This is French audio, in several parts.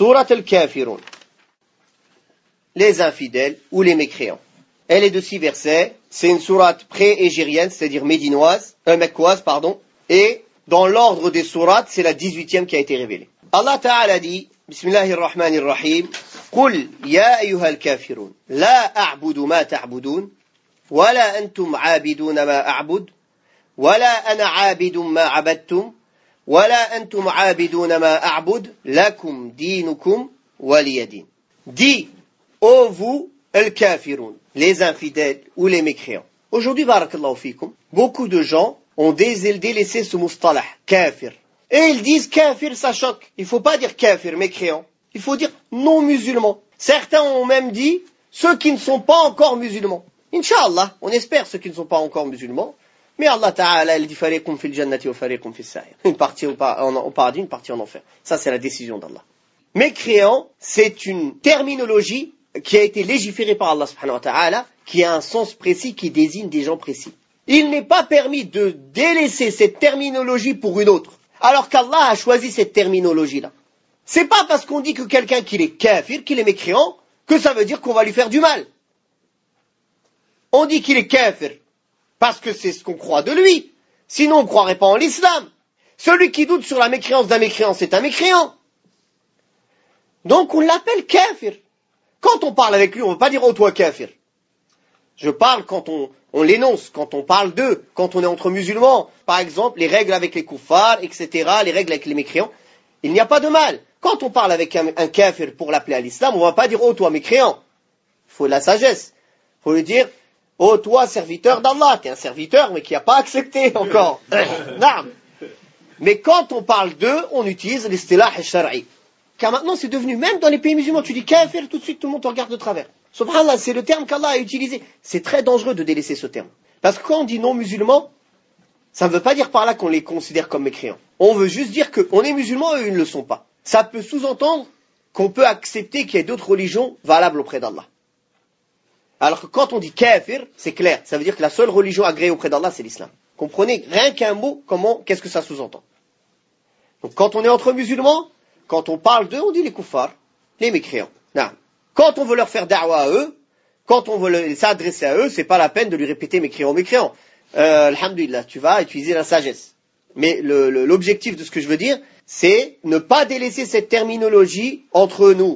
Surat al-Kafirun. Les infidèles ou les mécréants. Elle est de 6 versets. C'est une sourate pré-égérienne, c'est-à-dire mecquoise, et dans l'ordre des sourates, c'est la 18e qui a été révélée. Allah Ta'ala dit, Bismillahirrahmanirrahim, Qul ya ayyuhal kafirun, la a'budu ma ta'budun, wala antum 'abiduna ma a'bud, wala ana 'abidun ma 'abadtum, wala antum 'abiduna ma a'bud, lakum dinukum waliyadin. Dis, ô vous, al-kafirun, les infidèles ou les mécréants. Aujourd'hui, barakallahu fikum, beaucoup de gens ont délaissé ce mustalah, kafir. Et ils disent kafir, ça choque. Il ne faut pas dire kafir, mécréant. Il faut dire non-musulman. Certains ont même dit ceux qui ne sont pas encore musulmans. Inch'Allah, on espère ceux qui ne sont pas encore musulmans. Mais Allah Ta'ala, il dit fariqum fil jannati wa fariqum fis sa'ir. Une partie au paradis, une partie en enfer. Ça, c'est la décision d'Allah. Mécréant, c'est une terminologie qui a été légiférée par Allah subhanahu wa ta'ala, qui a un sens précis, qui désigne des gens précis. Il n'est pas permis de délaisser cette terminologie pour une autre, alors qu'Allah a choisi cette terminologie-là. C'est pas parce qu'on dit que quelqu'un qu'il est kafir, qu'il est mécréant, que ça veut dire qu'on va lui faire du mal. On dit qu'il est kafir, parce que c'est ce qu'on croit de lui. Sinon on ne croirait pas en l'islam. Celui qui doute sur la mécréance d'un mécréant, c'est un mécréant. Donc on l'appelle kafir. Quand on parle avec lui, on ne veut pas dire « Oh, toi, kafir ». Je parle quand on l'énonce, quand on parle d'eux, quand on est entre musulmans. Par exemple, les règles avec les kuffars, etc., les règles avec les mécréants. Il n'y a pas de mal. Quand on parle avec un kafir pour l'appeler à l'islam, on ne va pas dire « Oh, toi, mécréant ». Il faut de la sagesse. Il faut lui dire « Oh, toi, serviteur d'Allah ». Tu es un serviteur, mais qui n'a pas accepté encore. Non. Mais quand on parle d'eux, on utilise l'istilah al-shar'i. Car maintenant, c'est devenu, même dans les pays musulmans, tu dis kafir, tout de suite, tout le monde te regarde de travers. Subhanallah, c'est le terme qu'Allah a utilisé. C'est très dangereux de délaisser ce terme. Parce que quand on dit non-musulmans, ça ne veut pas dire par là qu'on les considère comme mécréants. On veut juste dire qu'on est musulmans et eux, ils ne le sont pas. Ça peut sous-entendre qu'on peut accepter qu'il y ait d'autres religions valables auprès d'Allah. Alors que quand on dit kafir, c'est clair. Ça veut dire que la seule religion agréée auprès d'Allah, c'est l'islam. Comprenez, rien qu'un mot, qu'est-ce que ça sous-entend. Donc quand on est entre musulmans, quand on parle d'eux, on dit les kuffars, les mécréants. Non. Quand on veut leur faire da'wa à eux, quand on veut s'adresser à eux, c'est pas la peine de lui répéter mécréant, mécréant. Alhamdulillah, tu vas utiliser la sagesse. Mais l'objectif de ce que je veux dire, c'est ne pas délaisser cette terminologie entre nous.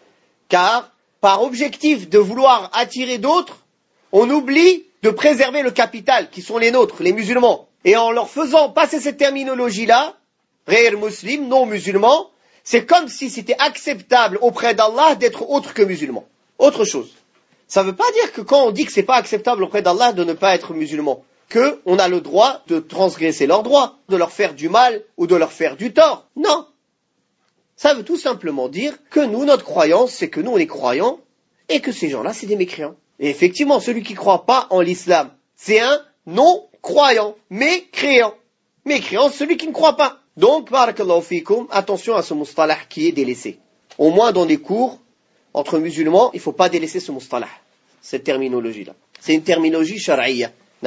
Car, par objectif de vouloir attirer d'autres, on oublie de préserver le capital, qui sont les nôtres, les musulmans. Et en leur faisant passer cette terminologie-là, ghayr muslim, non musulman, c'est comme si c'était acceptable auprès d'Allah d'être autre que musulman. Autre chose. Ça ne veut pas dire que quand on dit que c'est pas acceptable auprès d'Allah de ne pas être musulman, qu'on a le droit de transgresser leurs droits, de leur faire du mal ou de leur faire du tort. Non. Ça veut tout simplement dire que nous, notre croyance, c'est que nous, on est croyants et que ces gens-là, c'est des mécréants. Et effectivement, celui qui ne croit pas en l'islam, c'est un non-croyant, mécréant. Mécréant, celui qui ne croit pas. Donc, barakallahu fikum, attention à ce mustalah qui est délaissé. Au moins dans des cours, entre musulmans, il ne faut pas délaisser ce mustalah, cette terminologie-là. C'est une terminologie shar'iyya.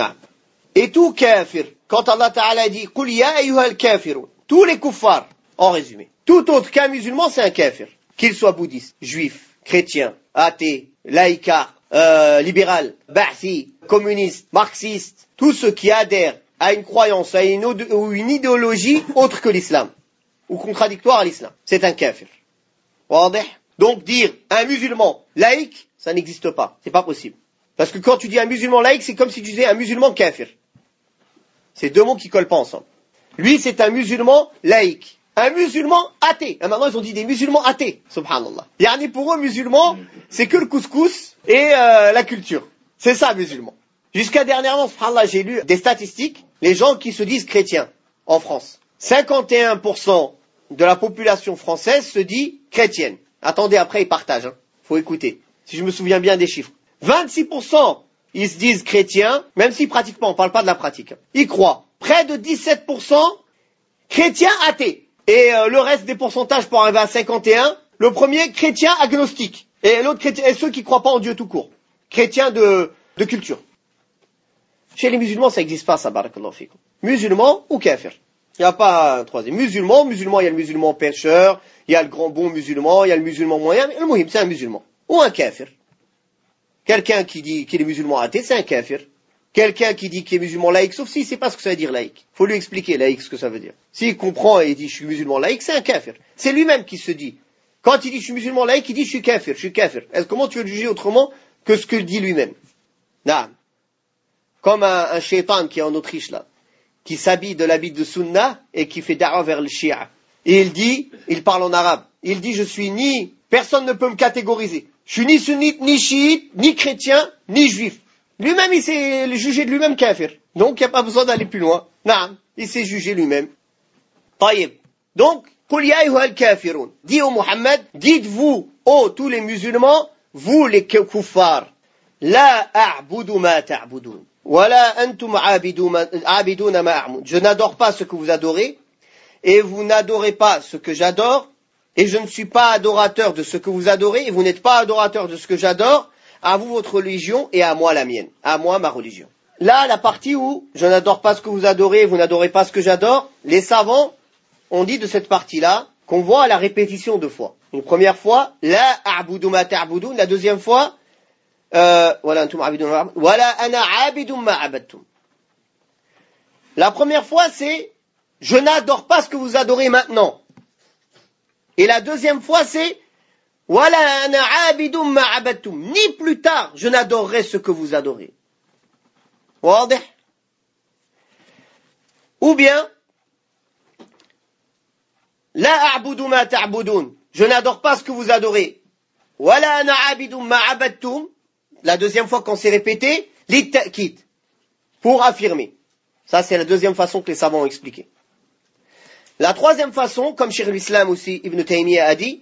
Et tout kafir, quand Allah Ta'ala dit « Qul ya ayyuhal kafirun » tous les kuffars, en résumé. Tout autre qu'un musulman, c'est un kafir. Qu'il soit bouddhiste, juif, chrétien, athée, laïcard, libéral, ba'thi, communiste, marxiste, tous ceux qui adhèrent à une croyance, ou une idéologie autre que l'islam, ou contradictoire à l'islam. C'est un kafir. Donc dire un musulman laïque, ça n'existe pas. C'est pas possible. Parce que quand tu dis un musulman laïque, c'est comme si tu disais un musulman kafir. C'est deux mots qui collent pas ensemble. Lui, c'est un musulman laïque. Un musulman athée. Et maintenant, ils ont dit des musulmans athées. Subhanallah. Yani pour eux, musulmans, c'est que le couscous et la culture. C'est ça, musulman. Jusqu'à dernièrement, subhanallah, j'ai lu des statistiques, les gens qui se disent chrétiens en France. 51% de la population française se dit chrétienne. Attendez, après, ils partagent. Faut écouter. Si je me souviens bien des chiffres. 26%, ils se disent chrétiens, même s'ils pratiquent pas, on parle pas de la pratique. Ils croient. Près de 17%, chrétiens athées. Et le reste des pourcentages pour arriver à 51, le premier, chrétien agnostique. Et l'autre, chrétien, et ceux qui croient pas en Dieu tout court. Chrétiens de culture. Chez les musulmans, ça n'existe pas, ça, barakallahu fikum. Musulmans ou kafir. Il n'y a pas un troisième. Musulman, il y a le musulman pécheur, il y a le grand bon musulman, il y a le musulman moyen, mais le muhim, c'est un musulman. Ou un kafir. Quelqu'un qui dit qu'il est musulman athée, c'est un kafir. Quelqu'un qui dit qu'il est musulman laïque, sauf s'il ne sait pas ce que ça veut dire laïque. Il faut lui expliquer laïque ce que ça veut dire. S'il comprend et il dit je suis musulman laïque, c'est un kafir. C'est lui-même qui se dit. Quand il dit je suis musulman laïque, il dit je suis kafir. Comment tu veux le juger autrement que ce qu'il dit lui-même? Non. Comme un shaitan qui est en Autriche là, qui s'habille de l'habit de sunna et qui fait da'wa vers le shia. Et il parle en arabe. Il dit personne ne peut me catégoriser. Je suis ni sunnite, ni chiite, ni chrétien, ni juif. Lui-même, il s'est jugé de lui-même kafir. Donc, il n'y a pas besoin d'aller plus loin. Non, il s'est jugé lui-même. Taïb. Donc, Qul ya ayyuhal kafirun. Dis au Muhammad, dites-vous, tous les musulmans, vous les kuffars, la a'budu ma ta'budun. Wala antum a'biduna ma a'bud. Je n'adore pas ce que vous adorez, et vous n'adorez pas ce que j'adore, et je ne suis pas adorateur de ce que vous adorez, et vous n'êtes pas adorateur de ce que j'adore. À vous votre religion et à moi la mienne, à moi ma religion. Là, la partie où je n'adore pas ce que vous adorez, vous n'adorez pas ce que j'adore, les savants ont dit de cette partie-là qu'on voit à la répétition 2 fois. Une première fois, la a'budu ma ta'budun, la deuxième fois, wala antum a'bidun ma a'bud, wala ana a'bidun ma a'badtum. La première fois, c'est je n'adore pas ce que vous adorez maintenant. Et la deuxième fois, c'est Wala ana abidum ma abadtum. Ni plus tard, je n'adorerai ce que vous adorez. Wadih? Ou bien, la a'budu ma ta'budun. Je n'adore pas ce que vous adorez. Wala ana abidum ma abadtum. La deuxième fois qu'on s'est répété, litta'kid. Pour affirmer. Ça, c'est la deuxième façon que les savants ont expliqué. La troisième façon, comme Cheikh l'Islam aussi, Ibn Taymiyyah a dit,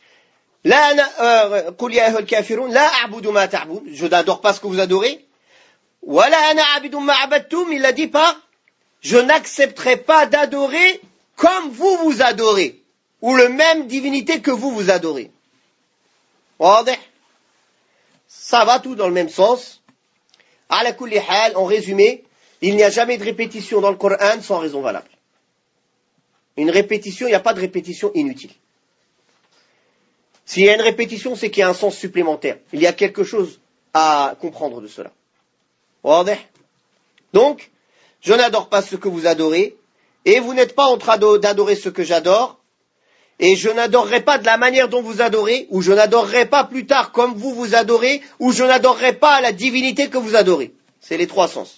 قل يا أيها الكافرون لا أعبد ما تعبد. Je n'adore pas ce que vous adorez. ولا أنا عابد ما عبدتم. Il a dit pas je n'accepterai pas d'adorer comme vous adorez ou le même divinité que vous adorez. واضح? Ça va tout dans le même sens. على كل حال, en résumé, il n'y a jamais de répétition dans le Coran sans raison valable. Une répétition, il n'y a pas de répétition inutile. S'il y a une répétition, c'est qu'il y a un sens supplémentaire. Il y a quelque chose à comprendre de cela. Donc, je n'adore pas ce que vous adorez, et vous n'êtes pas en train d'adorer ce que j'adore, et je n'adorerai pas de la manière dont vous adorez, ou je n'adorerai pas plus tard comme vous adorez, ou je n'adorerai pas la divinité que vous adorez. C'est les 3 sens.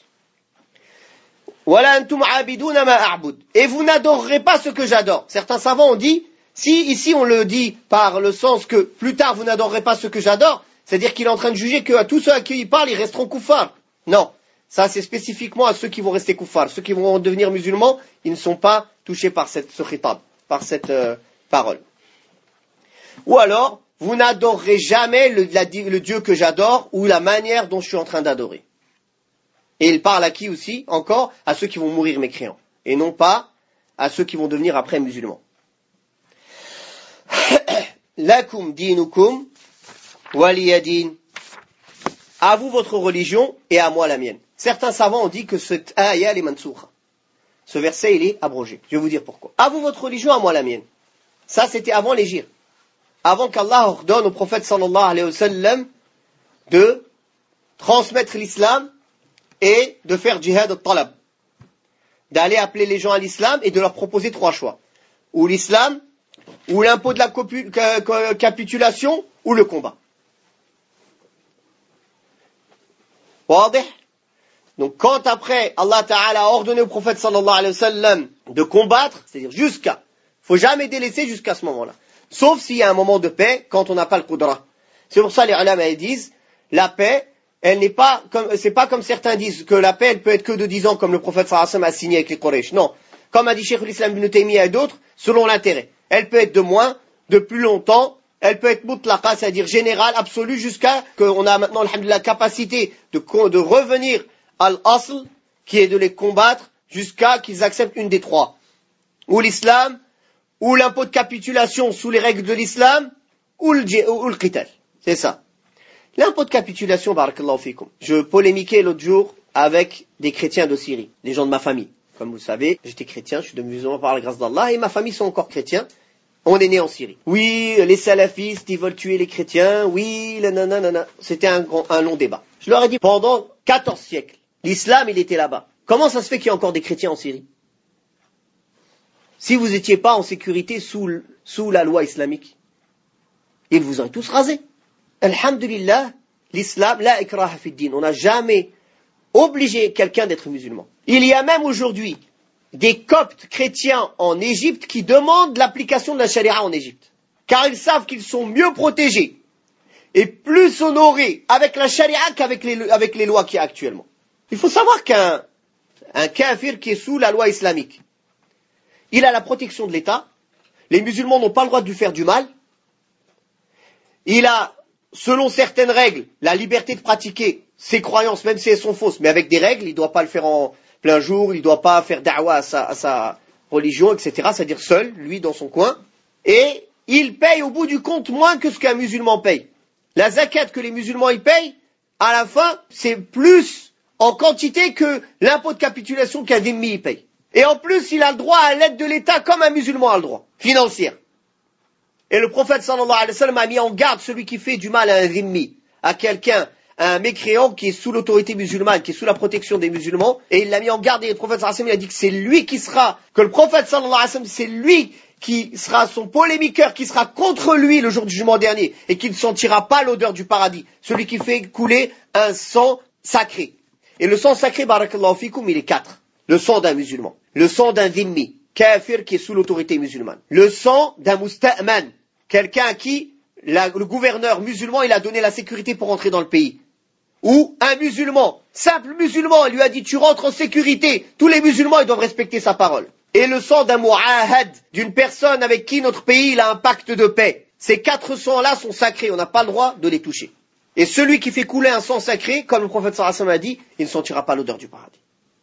Et vous n'adorerez pas ce que j'adore. Certains savants ont dit, si ici on le dit par le sens que plus tard vous n'adorerez pas ce que j'adore, c'est-à-dire qu'il est en train de juger que tous ceux à qui il parle, ils resteront kuffars. Non, ça c'est spécifiquement à ceux qui vont rester kuffars. Ceux qui vont devenir musulmans, ils ne sont pas touchés par ce khitab, par cette parole. Ou alors, vous n'adorerez jamais le Dieu que j'adore ou la manière dont je suis en train d'adorer. Et il parle à qui aussi? Encore à ceux qui vont mourir mécréants, et non pas à ceux qui vont devenir après musulmans. Lakum dinukum waliyadin. À vous votre religion et à moi la mienne. Certains savants ont dit que cette ayah est mansoukha. Ce verset il est abrogé. Je vais vous dire pourquoi. À vous votre religion, à moi la mienne. Ça c'était avant l'hégire. Avant qu'Allah ordonne au prophète sallallahu alayhi wa sallam de transmettre l'islam et de faire jihad al-talab. D'aller appeler les gens à l'islam et de leur proposer 3 choix. Ou l'islam, ou l'impôt de la capitulation, ou le combat. Donc quand après Allah Ta'ala a ordonné au prophète sallallahu alayhi wa sallam de combattre, c'est-à-dire faut jamais délaisser jusqu'à ce moment-là. Sauf s'il y a un moment de paix, quand on n'a pas le qudra. C'est pour ça les ulama disent, la paix, c'est pas comme certains disent, que la paix elle peut être que de 10 ans, comme le prophète sallallahu alayhi wa sallam a signé avec les Quraysh. Non. Comme a dit Cheikh l'Islam Ibn Taymiyyah et d'autres, selon l'intérêt. Elle peut être de moins, de plus longtemps, elle peut être mutlaqa, c'est-à-dire générale, absolue, jusqu'à qu'on a maintenant la capacité de revenir à l'asl, qui est de les combattre, jusqu'à qu'ils acceptent une des 3. Ou l'islam, ou l'impôt de capitulation sous les règles de l'islam, ou le qital. C'est ça. L'impôt de capitulation, barakallahu fikum. Je polémiquais l'autre jour avec des chrétiens de Syrie, des gens de ma famille. Comme vous savez, j'étais chrétien, je suis devenu musulman par la grâce d'Allah, et ma famille sont encore chrétiens. On est né en Syrie. Oui, les salafistes, ils veulent tuer les chrétiens. Oui, nanana. C'était un long débat. Je leur ai dit, pendant 14 siècles, l'islam, il était là-bas. Comment ça se fait qu'il y a encore des chrétiens en Syrie? Si vous n'étiez pas en sécurité sous la loi islamique, ils vous auraient tous rasés. Alhamdulillah, l'islam, la ikraha fi din. On n'a jamais obligé quelqu'un d'être musulman. Il y a même aujourd'hui des coptes chrétiens en Égypte qui demandent l'application de la charia en Égypte. Car ils savent qu'ils sont mieux protégés et plus honorés avec la charia qu'avec les lois qu'il y a actuellement. Il faut savoir qu'un kafir qui est sous la loi islamique, il a la protection de l'État, les musulmans n'ont pas le droit de lui faire du mal, il a, selon certaines règles, la liberté de pratiquer ses croyances, même si elles sont fausses, mais avec des règles, il ne doit pas le faire en plein jour, il ne doit pas faire da'wa à sa religion, etc., c'est-à-dire seul, lui, dans son coin, et il paye au bout du compte moins que ce qu'un musulman paye. La zakat que les musulmans y payent, à la fin, c'est plus en quantité que l'impôt de capitulation qu'un dhimmi y paye. Et en plus, il a le droit à l'aide de l'État comme un musulman a le droit, financière. Et le prophète sallallahu alayhi wa sallam a mis en garde celui qui fait du mal à un dhimmi, à quelqu'un, à un mécréant qui est sous l'autorité musulmane, qui est sous la protection des musulmans, et il l'a mis en garde, et le prophète sallallahu alayhi wa sallam a dit que c'est lui qui sera, que le prophète sallallahu alayhi wa sallam, c'est lui qui sera son polémiqueur, qui sera contre lui le jour du jugement dernier, et qui ne sentira pas l'odeur du paradis, celui qui fait couler un sang sacré. Et le sang sacré, barakallahu fikum, il est 4. Le sang d'un musulman, le sang d'un dhimmi, kafir qui est sous l'autorité musulmane, le sang d'un musta'man, quelqu'un à qui le gouverneur musulman il a donné la sécurité pour entrer dans le pays, ou un musulman, simple musulman, il lui a dit tu rentres en sécurité, tous les musulmans ils doivent respecter sa parole. Et le sang d'un mu'ahad, d'une personne avec qui notre pays il a un pacte de paix. Ces 4 sangs-là sont sacrés, on n'a pas le droit de les toucher. Et celui qui fait couler un sang sacré, comme le prophète sallallahu alayhi wa sallam a dit, il ne sentira pas l'odeur du paradis.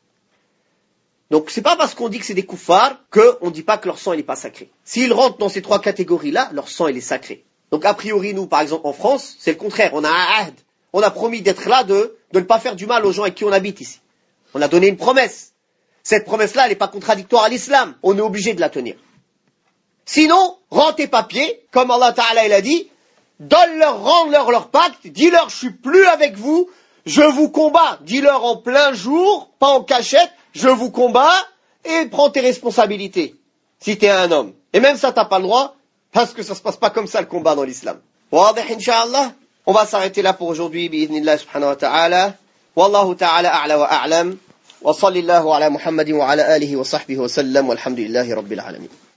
Donc c'est pas parce qu'on dit que c'est des koufars qu'on ne dit pas que leur sang il n'est pas sacré. S'ils rentrent dans ces 3 catégories-là, leur sang il est sacré. Donc a priori nous, par exemple en France, c'est le contraire. On a un ahd. On a promis d'être là, de ne pas faire du mal aux gens avec qui on habite ici. On a donné une promesse. Cette promesse-là, elle n'est pas contradictoire à l'islam. On est obligé de la tenir. Sinon, rends tes papiers, comme Allah Ta'ala il a dit, rends-leur leur pacte, dis-leur je suis plus avec vous, je vous combats. Dis-leur en plein jour, pas en cachette, je vous combats et prends tes responsabilités, si tu es un homme. Et même ça, tu n'as pas le droit, parce que ça ne se passe pas comme ça le combat dans l'islam. Wadih, incha'Allah. On va s'arrêter là pour aujourd'hui, bi'idhnillah subhanahu wa ta'ala. Wallahu ta'ala a'la wa a'lam. Wa sallallahu ala Muhammadin wa ala alihi wa sahbihi wa sallam. Walhamdulillahi rabbil alamin.